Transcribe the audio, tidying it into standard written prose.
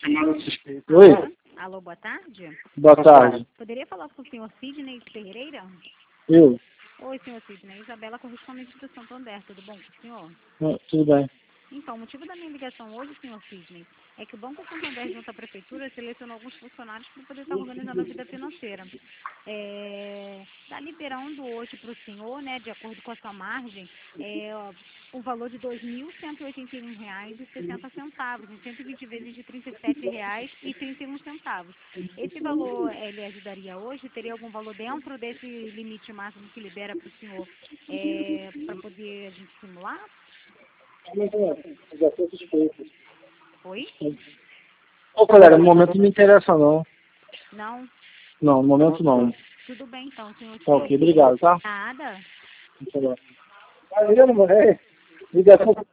Chamada suspeita. Oi? Alô, boa tarde. Boa tarde. Poderia falar com o senhor Sidney Ferreira? Eu? Oi, senhor Sidney. Isabela, correspondente do Santander. Tudo bom com o senhor? Tudo bem. Então, o motivo da minha ligação hoje, senhor Sidney, é que o Banco Santander, junto à Prefeitura, selecionou alguns funcionários para poder estar organizando a vida financeira. Está liberando hoje para o senhor, né, de acordo com a sua margem, o valor de R$ 2.181,60, em 120 vezes de R$ 37,31. Esse valor, ele ajudaria hoje? Teria algum valor dentro desse limite máximo que libera para o senhor para poder a gente simular? Já foi suspeito. Oi? Ô, colega, no momento não me interessa, não. Não? Não, no momento não. Tudo bem, então, senhor. Tá ok, obrigado, tá? Nada. Tá bom. Ligação